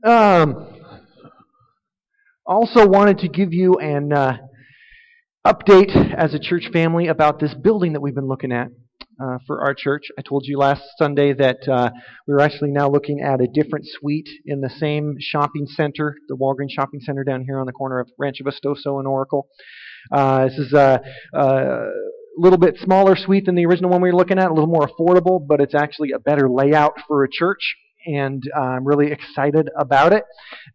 Also wanted to give you an update as a church family about this building that we've been looking at for our church. I told you last Sunday that we were actually now looking at a different suite in the same shopping center, the Walgreens shopping center down here on the corner of Rancho Vistoso and Oracle. This is a little bit smaller suite than the original one we were looking at, a little more affordable, but it's actually a better layout for a church, and I'm really excited about it.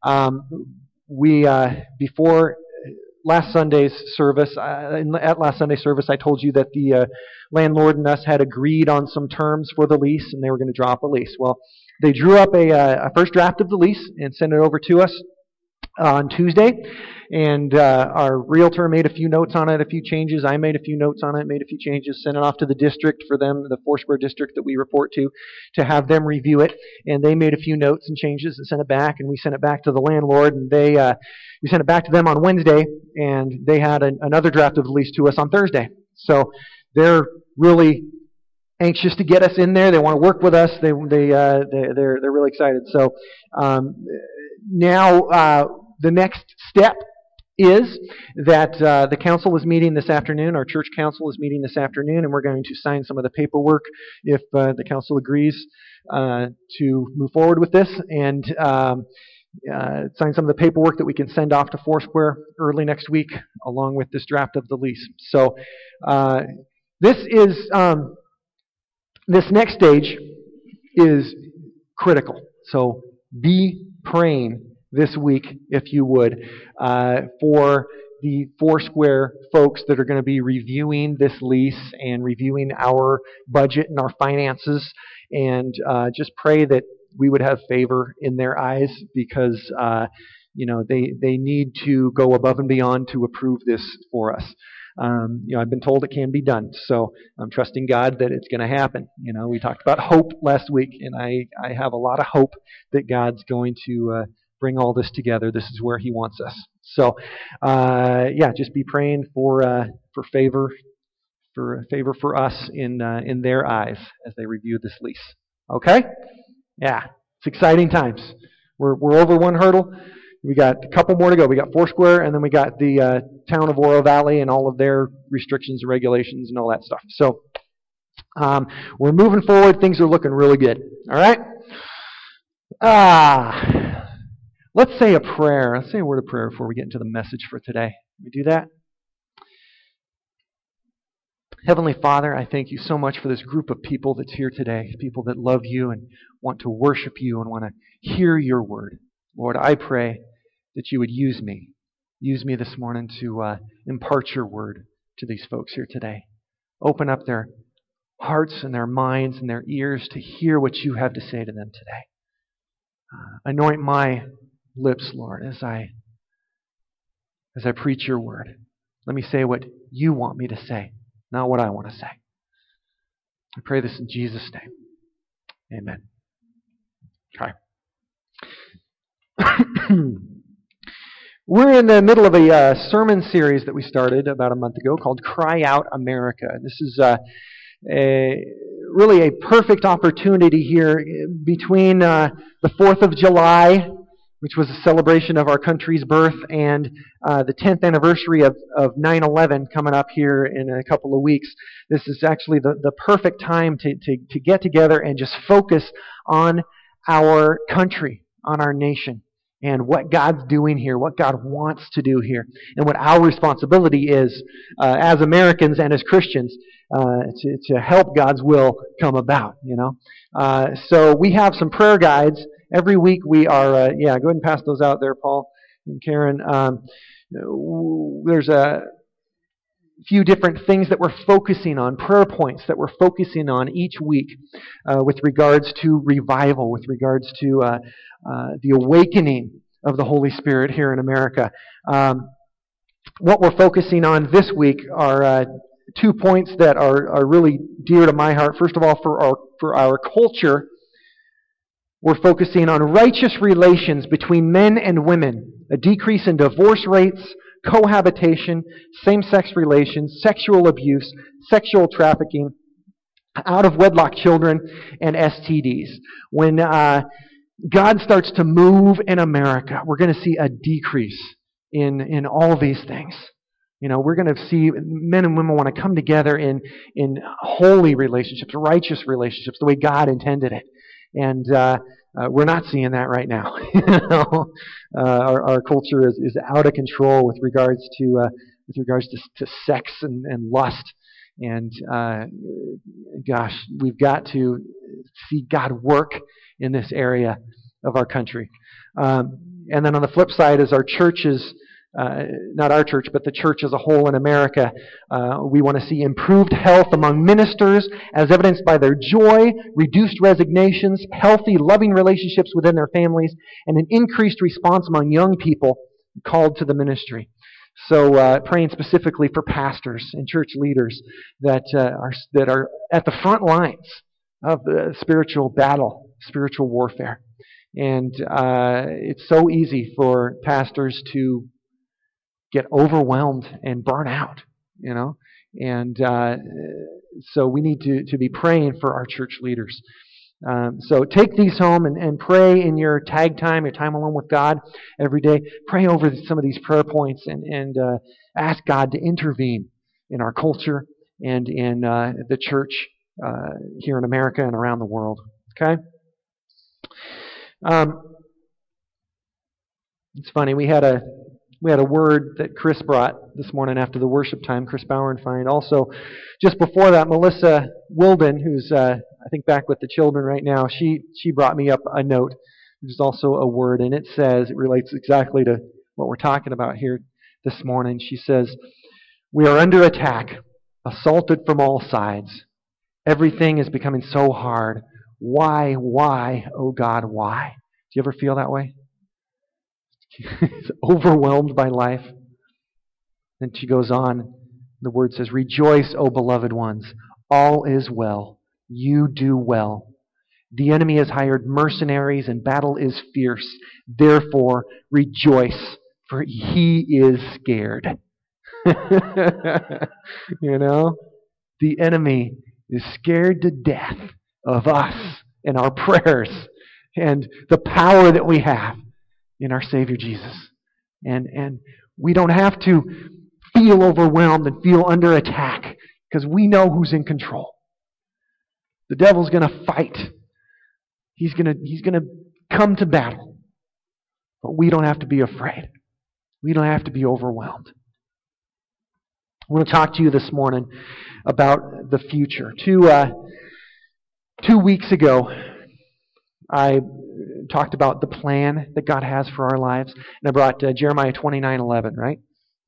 Before last Sunday's service, at last Sunday's service, I told you that the landlord and us had agreed on some terms for the lease, and they were going to draw up a lease. Well, they drew up a first draft of the lease and sent it over to us on Tuesday, and our realtor made a few notes on it, a few changes. I made a few notes on it, made a few changes, sent it off to the district for them, the Foursquare district that we report to have them review it, and they made a few notes and changes and sent it back, and we sent it back to the landlord, and we sent it back to them on Wednesday, and they had another draft of the lease to us on Thursday. So they're really anxious to get us in there. They want to work with us. They're really excited. So now the next step is that the council is meeting this afternoon. Our church council is meeting this afternoon, and we're going to sign some of the paperwork if the council agrees to move forward with this, and sign some of the paperwork that we can send off to Foursquare early next week, along with this draft of the lease. So this next stage is critical. So be praying this week, if you would, for the Foursquare folks that are going to be reviewing this lease and reviewing our budget and our finances, and just pray that we would have favor in their eyes, because they need to go above and beyond to approve this for us. I've been told it can be done, so I'm trusting God that it's going to happen. We talked about hope last week, and I have a lot of hope that God's going to bring all this together. This is where He wants us. So, just be praying for favor, for us in their eyes as they review this lease. Okay? Yeah, it's exciting times. We're over one hurdle. We got a couple more to go. We got Foursquare, and then we got the town of Oro Valley and all of their restrictions and regulations and all that stuff. So we're moving forward. Things are looking really good. All right? Let's say a prayer. Let's say a word of prayer before we get into the message for today. Can we do that? Heavenly Father, I thank you so much for this group of people that's here today, people that love you and want to worship you and want to hear your word. Lord, I pray that you would use me this morning to impart your word to these folks here today. Open up their hearts and their minds and their ears to hear what you have to say to them today. Anoint my lips, Lord, as I preach your word. Let me say what you want me to say, not what I want to say. I pray this in Jesus' name. Amen. Okay. We're in the middle of a sermon series that we started about a month ago called Cry Out America. This is really a perfect opportunity here between the 4th of July, which was a celebration of our country's birth, and the 10th anniversary of 9/11 coming up here in a couple of weeks. This is actually the perfect time to get together and just focus on our country, on our nation, and what God's doing here, what God wants to do here, and what our responsibility is as Americans and as Christians to help God's will come about. So we have some prayer guides. Every week we are, go ahead and pass those out there, Paul and Karen. There's a few different things that we're focusing on, prayer points that we're focusing on each week with regards to revival, with regards to the awakening of the Holy Spirit here in America. What we're focusing on this week are 2 points that are really dear to my heart. First of all, for our culture, we're focusing on righteous relations between men and women, a decrease in divorce rates, cohabitation, same-sex relations, sexual abuse, sexual trafficking, out-of-wedlock children, and STDs. When God starts to move in America, we're going to see a decrease in all these things. We're going to see men and women want to come together in holy relationships, righteous relationships, the way God intended it. And we're not seeing that right now. Our culture is out of control with regards to sex and lust. And gosh, we've got to see God work in this area of our country. And then on the flip side is our churches. Not our church, but the church as a whole in America. We want to see improved health among ministers as evidenced by their joy, reduced resignations, healthy, loving relationships within their families, and an increased response among young people called to the ministry. So praying specifically for pastors and church leaders that are at the front lines of the spiritual battle, spiritual warfare. And it's so easy for pastors to get overwhelmed and burn out, and so we need to be praying for our church leaders. So take these home and pray in your tag time, your time alone with God every day. Pray over some of these prayer points and ask God to intervene in our culture and in the church here in America and around the world. Okay? It's funny, we had a word that Chris brought this morning after the worship time, Chris Bauernfeind. Also, just before that, Melissa Wilden, who's I think back with the children right now, she brought me up a note, which is also a word, and it relates exactly to what we're talking about here this morning. She says, "We are under attack, assaulted from all sides. Everything is becoming so hard. Why, oh God, why?" Do you ever feel that way? Overwhelmed by life. Then she goes on. The word says, "Rejoice, O beloved ones. All is well. You do well. The enemy has hired mercenaries and battle is fierce. Therefore, rejoice, for he is scared." The enemy is scared to death of us and our prayers and the power that we have in our Savior Jesus. And we don't have to feel overwhelmed and feel under attack because we know who's in control. The devil's going to fight. He's going to come to battle. But we don't have to be afraid. We don't have to be overwhelmed. I want to talk to you this morning about the future. 2 weeks ago, I talked about the plan that God has for our lives, and I brought Jeremiah 29:11. Right?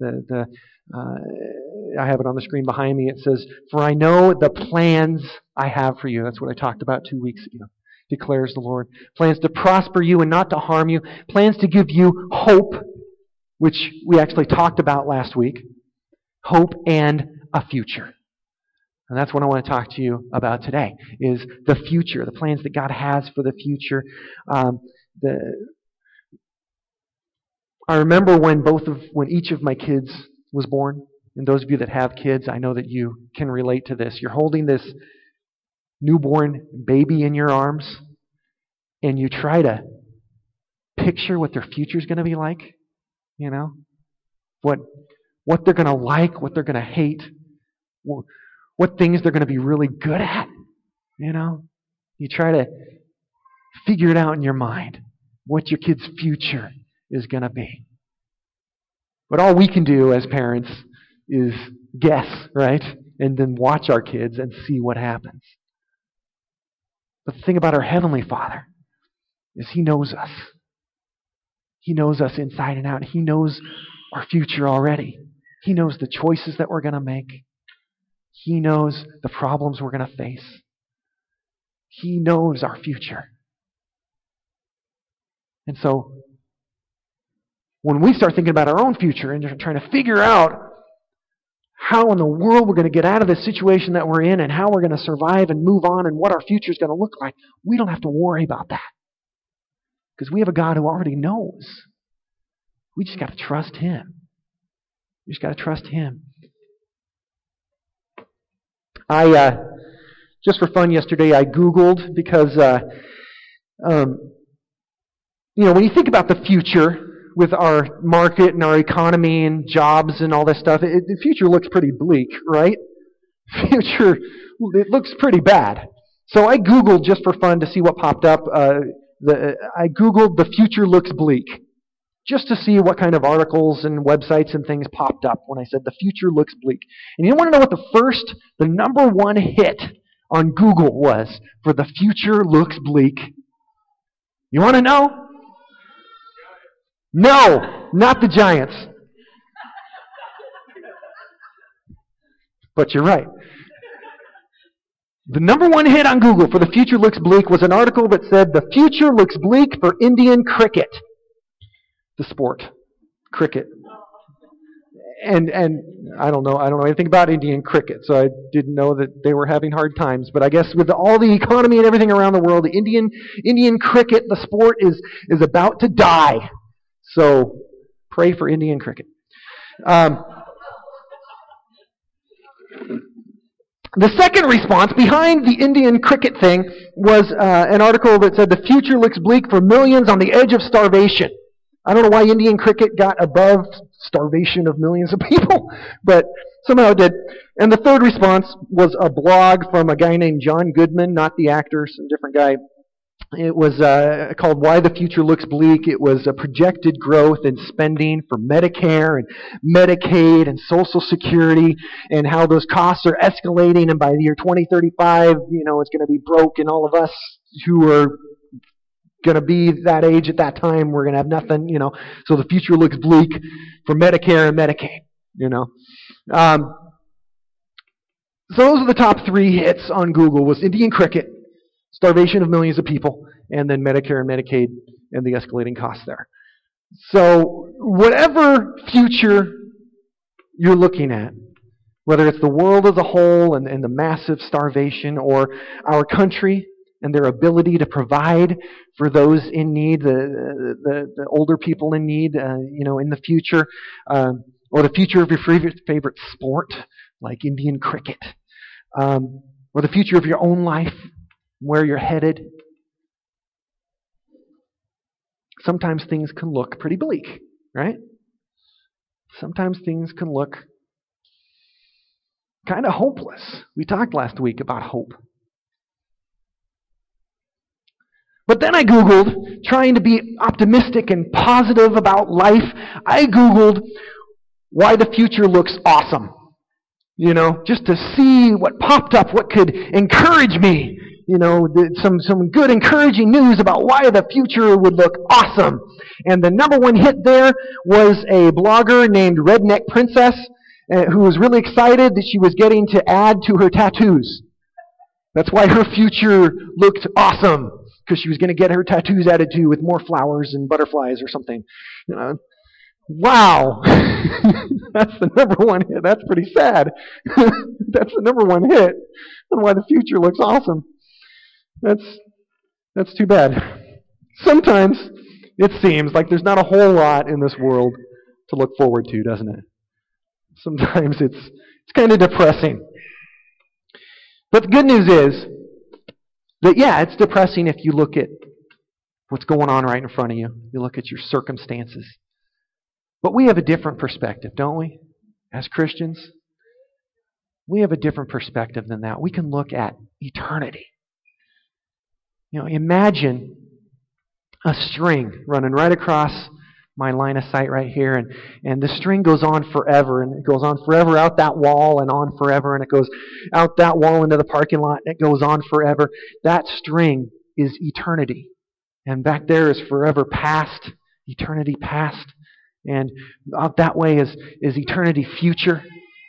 I have it on the screen behind me. It says, "For I know the plans I have for you." That's what I talked about 2 weeks ago. Declares the Lord. Plans to prosper you and not to harm you. Plans to give you hope, which we actually talked about last week. Hope and a future. And that's what I want to talk to you about today, is the future, the plans that God has for the future. I remember when each of my kids was born, and those of you that have kids, I know that you can relate to this. You're holding this newborn baby in your arms, and you try to picture what their future is going to be like, what they're going to like, what they're going to hate, what things they're going to be really good at, You try to figure it out in your mind, what your kid's future is going to be. But all we can do as parents is guess, right? And then watch our kids and see what happens. But the thing about our Heavenly Father is He knows us. He knows us inside and out. He knows our future already. He knows the choices that we're going to make. He knows the problems we're going to face. He knows our future. And so, when we start thinking about our own future and trying to figure out how in the world we're going to get out of this situation that we're in and how we're going to survive and move on and what our future is going to look like, we don't have to worry about that. Because we have a God who already knows. We just got to trust Him. We just got to trust Him. Just for fun yesterday, I Googled because when you think about the future with our market and our economy and jobs and all this stuff, the future looks pretty bleak, right? Future, it looks pretty bad. So I Googled just for fun to see what popped up. I Googled "the future looks bleak" just to see what kind of articles and websites and things popped up when I said "the future looks bleak." And you want to know what the number one hit on Google was for "the future looks bleak"? You want to know? No, not the Giants. But you're right. The number one hit on Google for "the future looks bleak" was an article that said "the future looks bleak for Indian cricket." The sport. Cricket. And I don't know anything about Indian cricket, so I didn't know that they were having hard times. But I guess with all the economy and everything around the world, the Indian cricket, the sport, is about to die. So pray for Indian cricket. The second response behind the Indian cricket thing was an article that said "the future looks bleak for millions on the edge of starvation." I don't know why Indian cricket got above starvation of millions of people, but somehow it did. And the third response was a blog from a guy named John Goodman, not the actor, some different guy. It was called "Why the Future Looks Bleak." It was a projected growth in spending for Medicare and Medicaid and Social Security, and how those costs are escalating, and by the year 2035, it's going to be broke, and all of us who are going to be that age at that time, we're going to have nothing, So the future looks bleak for Medicare and Medicaid, So those are the top three hits on Google: was Indian cricket, starvation of millions of people, and then Medicare and Medicaid and the escalating costs there. So whatever future you're looking at, whether it's the world as a whole and the massive starvation, or our country and their ability to provide for those in need, the older people in need, in the future, or the future of your favorite sport, like Indian cricket, or the future of your own life, where you're headed. Sometimes things can look pretty bleak, right? Sometimes things can look kind of hopeless. We talked last week about hope. But then I Googled, trying to be optimistic and positive about life, I Googled "why the future looks awesome." Just to see what popped up, what could encourage me. Some good encouraging news about why the future would look awesome. And the number one hit there was a blogger named Redneck Princess, who was really excited that she was getting to add to her tattoos. That's why her future looked awesome, because she was going to get her tattoos added to with more flowers and butterflies or something. Wow! That's the number one hit. That's pretty sad. That's the number one hit on why the future looks awesome. That's too bad. Sometimes it seems like there's not a whole lot in this world to look forward to, doesn't it? Sometimes it's kind of depressing. But the good news is that, it's depressing if you look at what's going on right in front of you. You look at your circumstances. But we have a different perspective, don't we? As Christians, we have a different perspective than that. We can look at eternity. Imagine a string running right across my line of sight right here, and the string goes on forever, and it goes on forever out that wall and on forever, and it goes out that wall into the parking lot, and it goes on forever. That string is eternity. And back there is forever past, eternity past, and out that way is eternity future.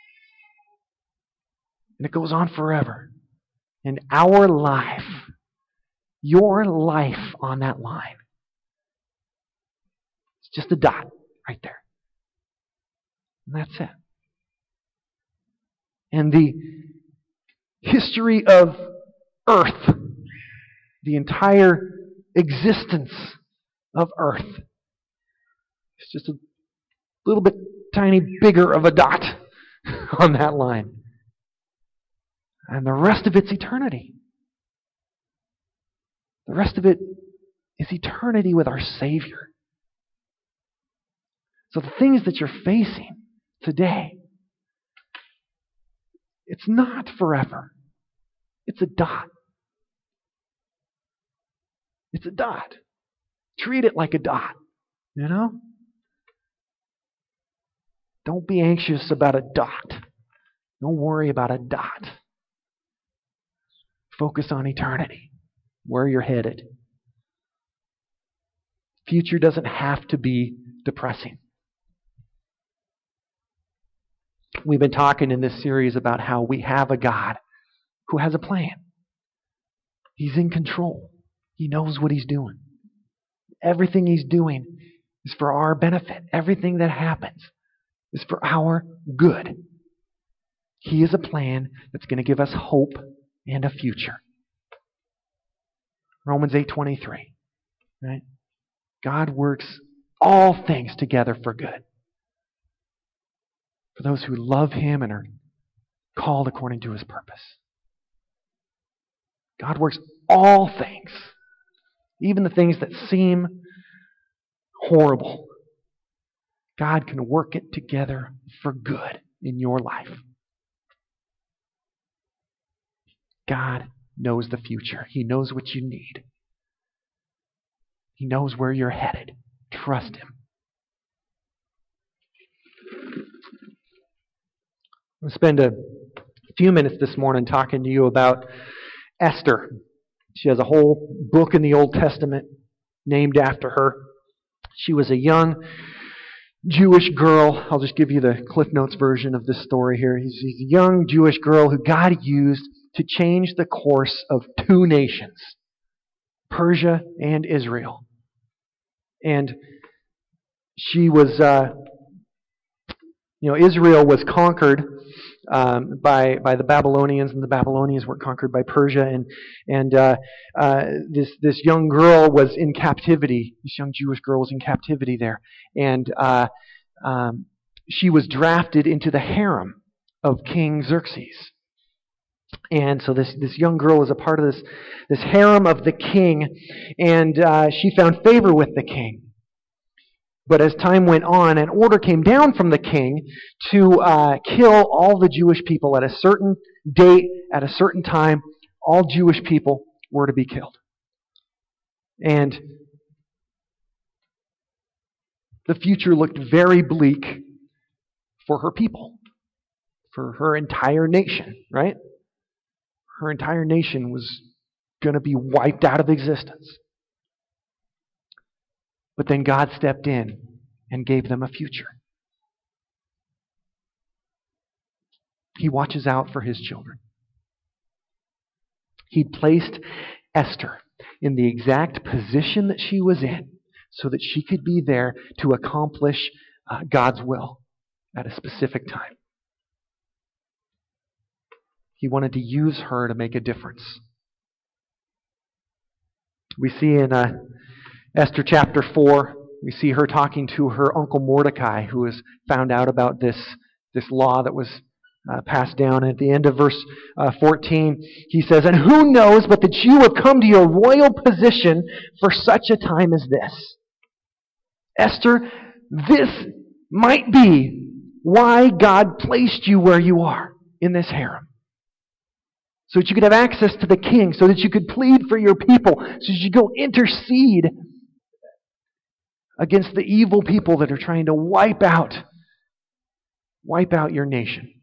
And it goes on forever. And our life, your life on that line, it's just a dot right there. And that's it. And the history of Earth, the entire existence of Earth, is just a little bit tiny bigger of a dot on that line. And the rest of it's eternity. The rest of it is eternity with our Savior. So the things that you're facing today, it's not forever. It's a dot. It's a dot. Treat it like a dot, you know? Don't be anxious about a dot. Don't worry about a dot. Focus on eternity, where you're headed. Future doesn't have to be depressing. We've been talking in this series about how we have a God who has a plan. He's in control. He knows what He's doing. Everything He's doing is for our benefit. Everything that happens is for our good. He has a plan that's going to give us hope and a future. Romans 8:23, right? God works all things together for good, for those who love Him and are called according to His purpose. God works all things, even the things that seem horrible. God can work it together for good in your life. God knows the future. He knows what you need. He knows where you're headed. Trust Him. I'm going to spend a few minutes this morning talking to you about Esther. She has a whole book in the Old Testament named after her. She was a young Jewish girl. I'll just give you the Cliff Notes version of this story here. She's a young Jewish girl who God used to change the course of two nations, Persia and Israel. And she was, Israel was conquered by the Babylonians, and the Babylonians were conquered by Persia. And this young girl was in captivity. This young Jewish girl was in captivity there, and she was drafted into the harem of King Xerxes. And so this young girl was a part of this harem of the king, and she found favor with the king. But as time went on, an order came down from the king to kill all the Jewish people at a certain date, at a certain time. All Jewish people were to be killed. And the future looked very bleak for her people, for her entire nation, right? Her entire nation was going to be wiped out of existence. But then God stepped in and gave them a future. He watches out for His children. He placed Esther in the exact position that she was in so that she could be there to accomplish God's will at a specific time. He wanted to use her to make a difference. We see in Esther chapter 4, we see her talking to her uncle Mordecai, who has found out about this law that was passed down. At the end of verse 14, he says, "And who knows but that you have come to your royal position for such a time as this?" Esther, this might be why God placed you where you are in this harem. So that you could have access to the king, so that you could plead for your people, so that you could go intercede against the evil people that are trying to wipe out your nation.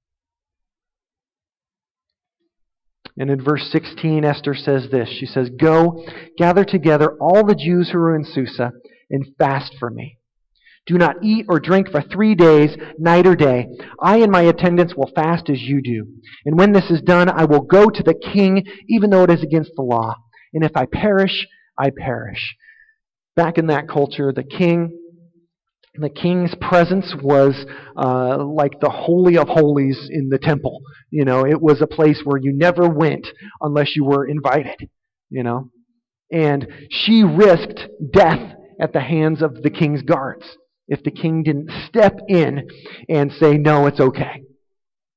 And in verse 16, Esther says this. She says, "Go, gather together all the Jews who are in Susa, and fast for me. Do not eat or drink for 3 days, night or day. I and my attendants will fast as you do. And when this is done, I will go to the king, even though it is against the law. And if I perish, I perish." Back in that culture, the king's presence was like the Holy of Holies in the temple. It was a place where you never went unless you were invited. And she risked death at the hands of the king's guards if the king didn't step in and say, "No, it's okay."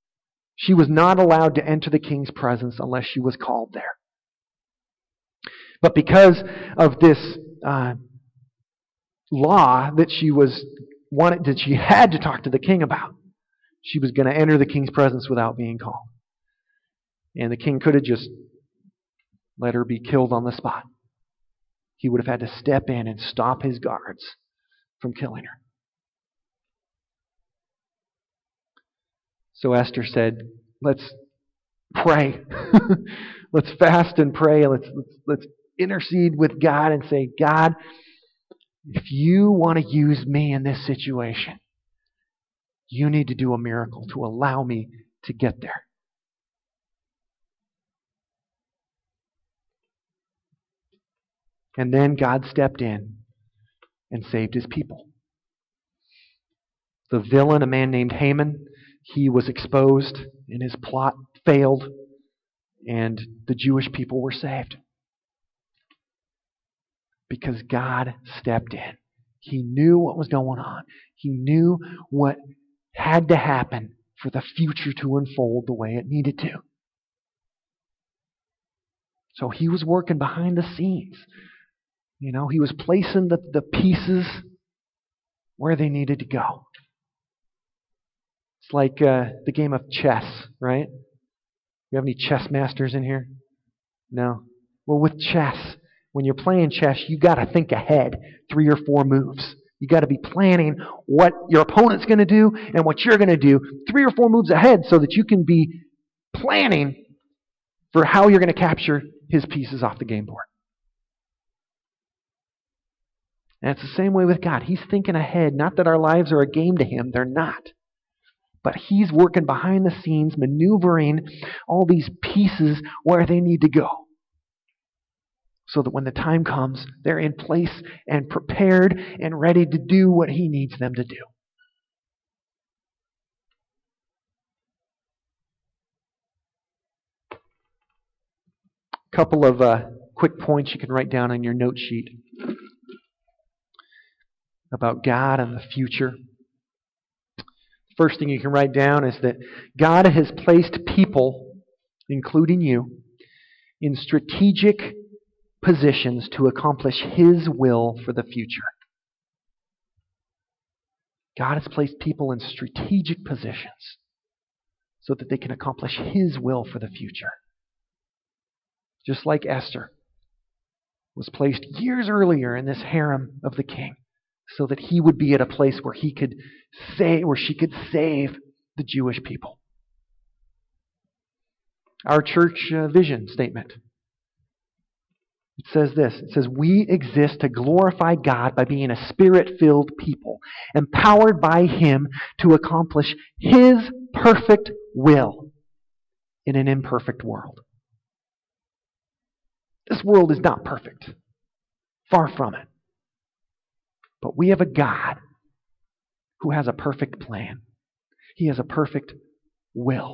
She was not allowed to enter the king's presence unless she was called there. But because of this law that she had to talk to the king about, she was going to enter the king's presence without being called. And the king could have just let her be killed on the spot. He would have had to step in and stop his guards from killing her. So Esther said, let's pray. Let's fast and pray. Let's intercede with God and say, God, if you want to use me in this situation, you need to do a miracle to allow me to get there. And then God stepped in and saved his people. The villain, a man named Haman, he was exposed and his plot failed, and the Jewish people were saved. Because God stepped in. He knew what was going on. He knew what had to happen for the future to unfold the way it needed to. So he was working behind the scenes. He was placing the pieces where they needed to go. It's like the game of chess, right? You have any chess masters in here? No? Well, with chess, when you're playing chess, you got to think ahead 3 or 4 moves. You got to be planning what your opponent's going to do and what you're going to do 3 or 4 moves ahead so that you can be planning for how you're going to capture his pieces off the game board. And it's the same way with God. He's thinking ahead. Not that our lives are a game to him. They're not. But he's working behind the scenes, maneuvering all these pieces where they need to go. So that when the time comes, they're in place and prepared and ready to do what he needs them to do. A couple of quick points you can write down on your note sheet about God and the future. First thing you can write down is that God has placed people, including you, in strategic positions to accomplish his will for the future. God has placed people in strategic positions so that they can accomplish his will for the future. Just like Esther was placed years earlier in this harem of the king, so that he would be at a place where she could save the Jewish people. Our church vision statement. It says this. It says, we exist to glorify God by being a spirit-filled people, empowered by him to accomplish his perfect will in an imperfect world. This world is not perfect. Far from it. But we have a God who has a perfect plan. He has a perfect will.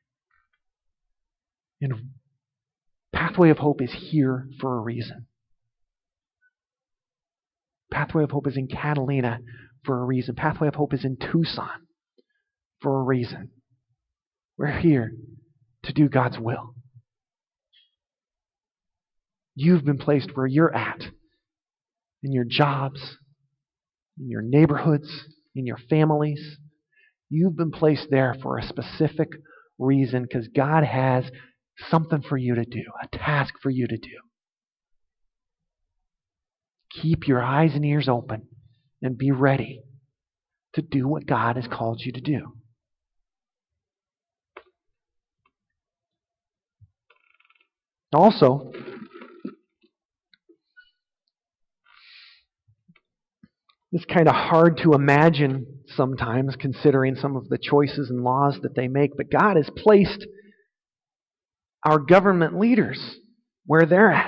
And Pathway of Hope is here for a reason. Pathway of Hope is in Catalina for a reason. Pathway of Hope is in Tucson for a reason. We're here to do God's will. You've been placed where you're at, in your jobs, in your neighborhoods, in your families. You've been placed there for a specific reason because God has something for you to do, a task for you to do. Keep your eyes and ears open and be ready to do what God has called you to do. Also, it's kind of hard to imagine sometimes, considering some of the choices and laws that they make, but God has placed our government leaders where they're at.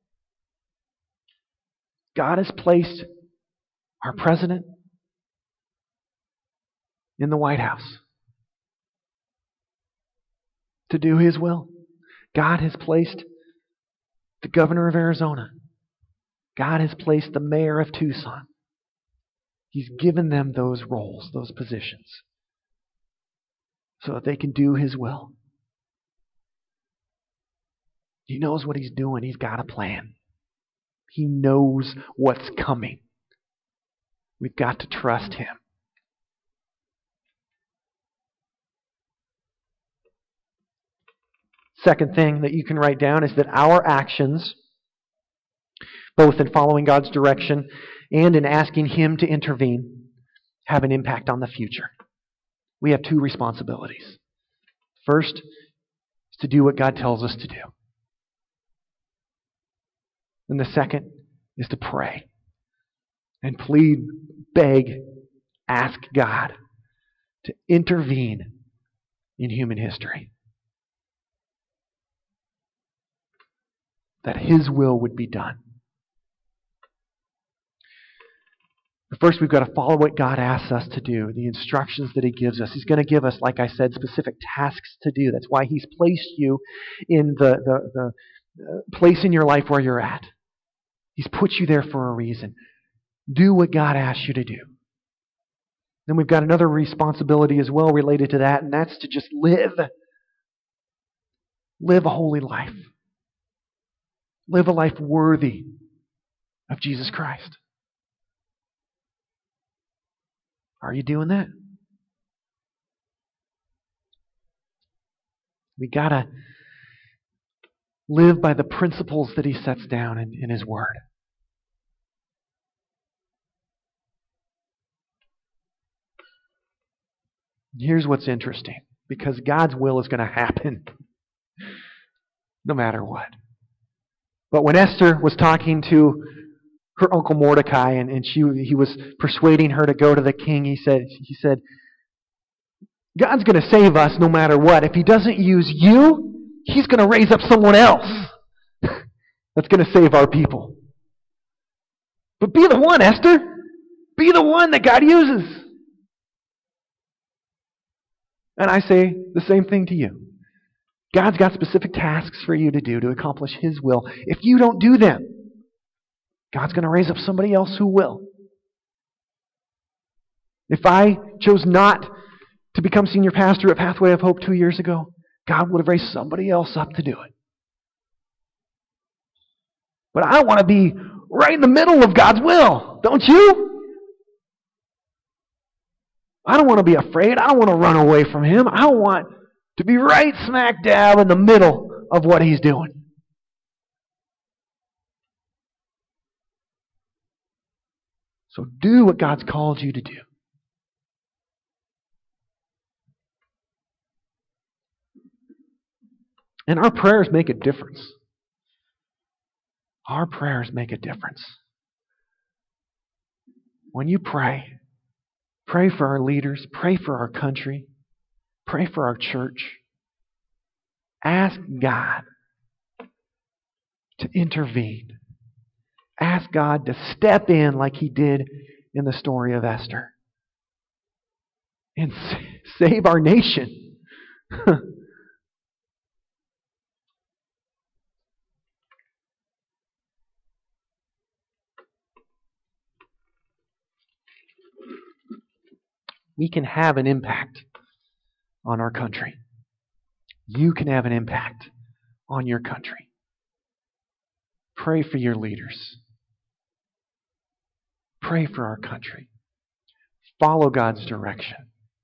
God has placed our president in the White House to do his will. God has placed the governor of Arizona. God has placed the mayor of Tucson. He's given them those roles, those positions, so that they can do his will. He knows what he's doing. He's got a plan. He knows what's coming. We've got to trust Him. Second thing that you can write down is that our actions, both in following God's direction and in asking Him to intervene, have an impact on the future. We have two responsibilities. First is to do what God tells us to do. And the second is to pray and plead, beg, ask God to intervene in human history. That His will would be done. But first, we've got to follow what God asks us to do, the instructions that He gives us. He's going to give us, like I said, specific tasks to do. That's why He's placed you in the place in your life where you're at. He's put you there for a reason. Do what God asks you to do. Then we've got another responsibility as well related to that, and that's to just live. Live a holy life. Live a life worthy of Jesus Christ. Are you doing that? We got to live by the principles that He sets down in His Word. Here's what's interesting, because God's will is going to happen no matter what. But when Esther was talking to her uncle Mordecai and he was persuading her to go to the king, he said, God's going to save us no matter what. If He doesn't use you, He's going to raise up someone else that's going to save our people. But be the one, Esther. Be the one that God uses. And I say the same thing to you. God's got specific tasks for you to do to accomplish His will. If you don't do them, God's going to raise up somebody else who will. If I chose not to become senior pastor at Pathway of Hope 2 years ago, God would have raised somebody else up to do it. But I want to be right in the middle of God's will, don't you? I don't want to be afraid. I don't want to run away from Him. I want to be right smack dab in the middle of what He's doing. So do what God's called you to do. And our prayers make a difference. Our prayers make a difference. When you pray for our leaders, pray for our country, pray for our church. Ask God to intervene. Ask God to step in like He did in the story of Esther. And save our nation. We can have an impact on our country. You can have an impact on your country. Pray for your leaders. Pray for our country. Follow God's direction.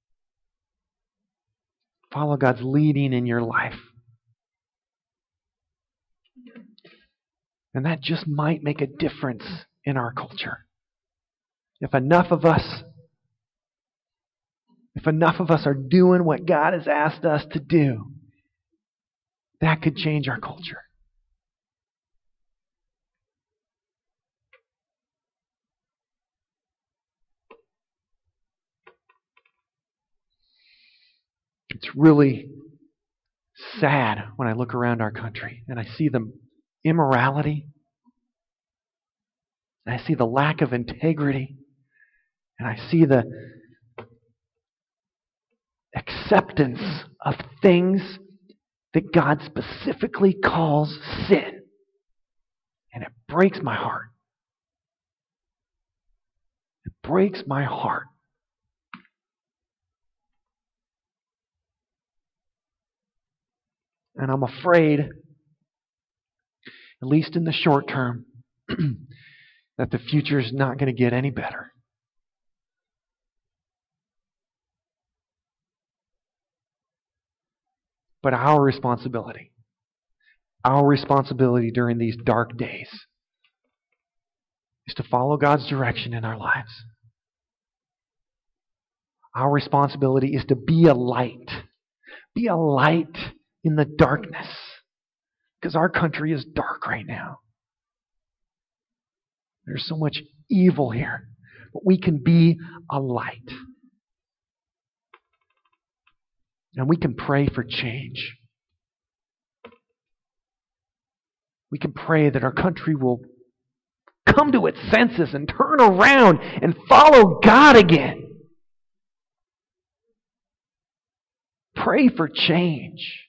Follow God's leading in your life. And that just might make a difference in our culture. If enough of us are doing what God has asked us to do, that could change our culture. It's really sad when I look around our country and I see the immorality, and I see the lack of integrity, and I see the acceptance of things that God specifically calls sin. And it breaks my heart. It breaks my heart. And I'm afraid, at least in the short term, that the future is not going to get any better. But our responsibility during these dark days is to follow God's direction in our lives. Our responsibility is to be a light. Be a light in the darkness. Because our country is dark right now. There's so much evil here. But we can be a light. And we can pray for change. We can pray that our country will come to its senses and turn around and follow God again. Pray for change.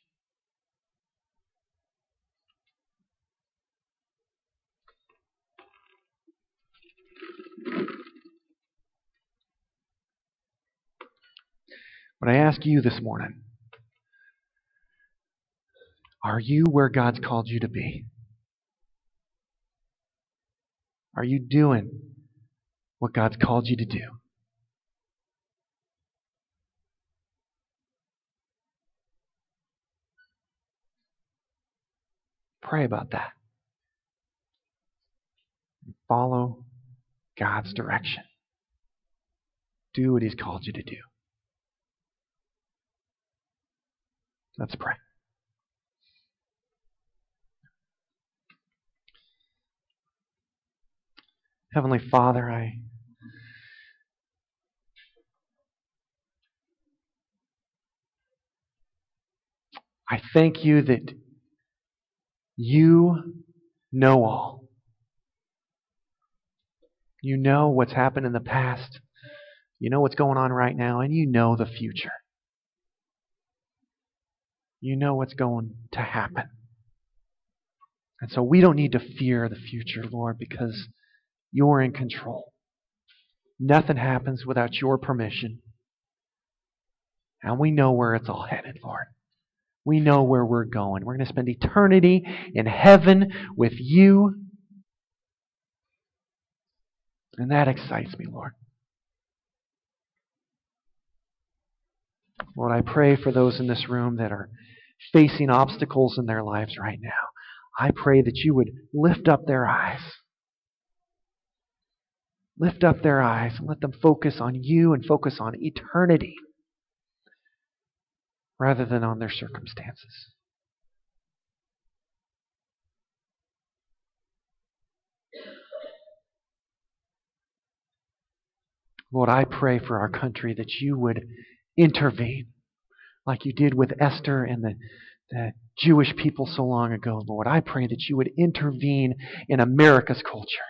But I ask you this morning, are you where God's called you to be? Are you doing what God's called you to do? Pray about that. Follow God's direction. Do what He's called you to do. Let's pray. Heavenly Father, I thank you that you know all. You know what's happened in the past. You know what's going on right now, and you know the future. You know what's going to happen. And so we don't need to fear the future, Lord, because you're in control. Nothing happens without your permission. And we know where it's all headed, Lord. We know where we're going. We're going to spend eternity in heaven with you. And that excites me, Lord. Lord, I pray for those in this room that are facing obstacles in their lives right now. I pray that you would lift up their eyes. Lift up their eyes and let them focus on you and focus on eternity rather than on their circumstances. Lord, I pray for our country that you would intervene like you did with Esther and the Jewish people so long ago, Lord. I pray that you would intervene in America's culture.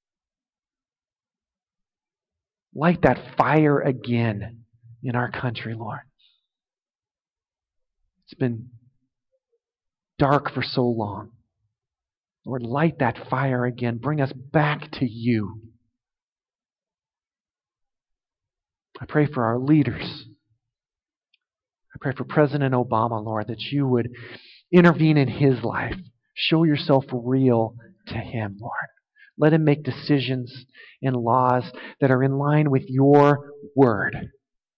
Light that fire again in our country, Lord. It's been dark for so long. Lord, light that fire again. Bring us back to you. I pray for our leaders. I pray for President Obama, Lord, that you would intervene in his life. Show yourself real to him, Lord. Let him make decisions and laws that are in line with your word.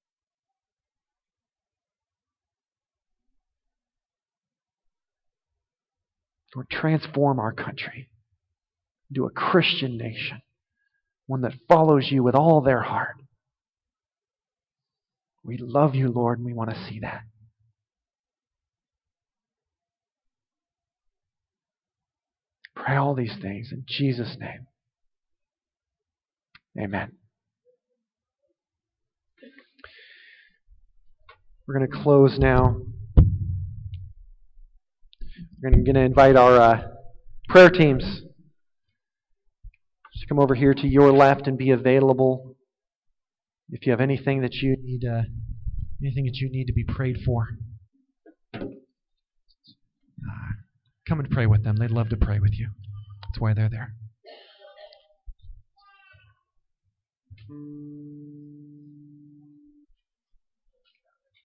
Lord, transform our country into a Christian nation, one that follows you with all their heart. We love you, Lord, and we want to see that. Pray all these things in Jesus' name. Amen. We're going to close now. We're going to invite our prayer teams to come over here to your left and be available. If you have anything that you need to be prayed for, come and pray with them. They'd love to pray with you. That's why they're there.